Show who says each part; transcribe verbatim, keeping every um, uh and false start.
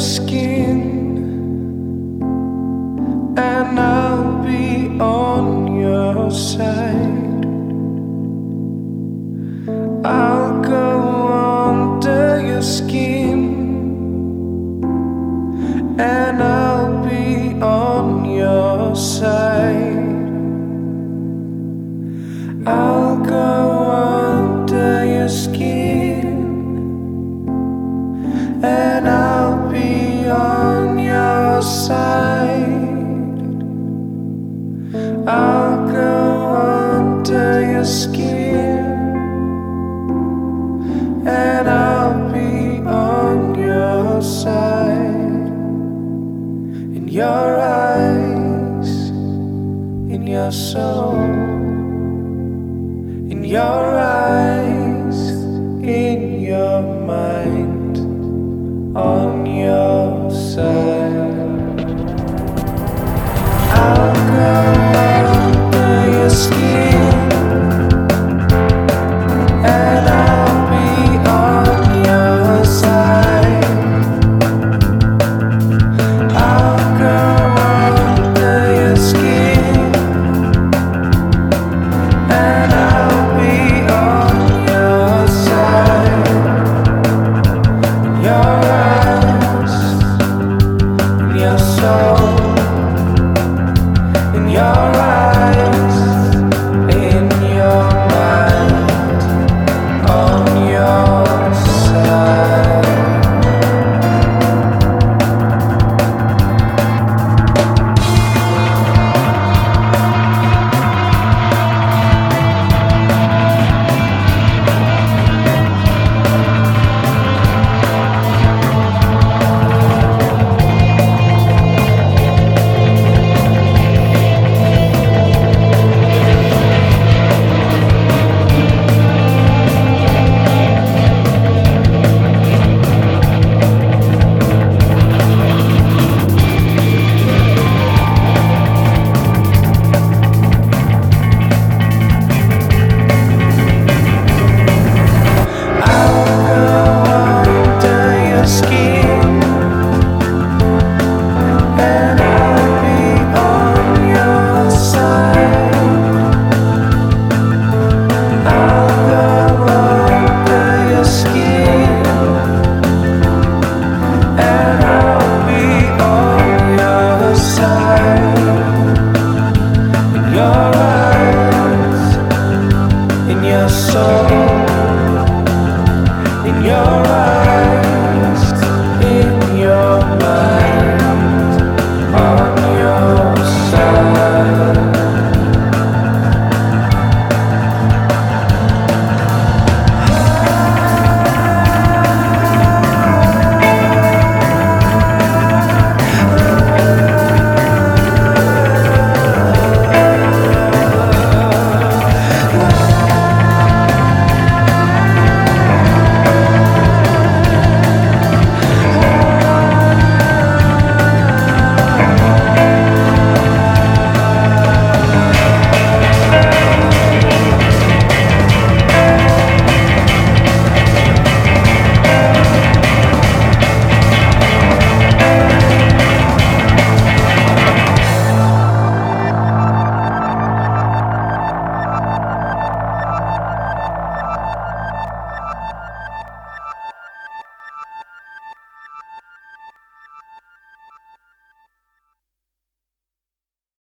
Speaker 1: skin, and I'll be on your side. I'll go under your skin, and I'll be on your side. I'll go under your skin, and I'll be on your side. I'll go under your skin, and I'll be on your side. In your eyes, in your soul, in your eyes, in your mind, on your side. I'll go under your skin, and I'll be on your side. I'll go under your skin, and I'll be on your side. Your eyes, your soul, in your eyes, in your mind, on your side. In your soul, in your eyes.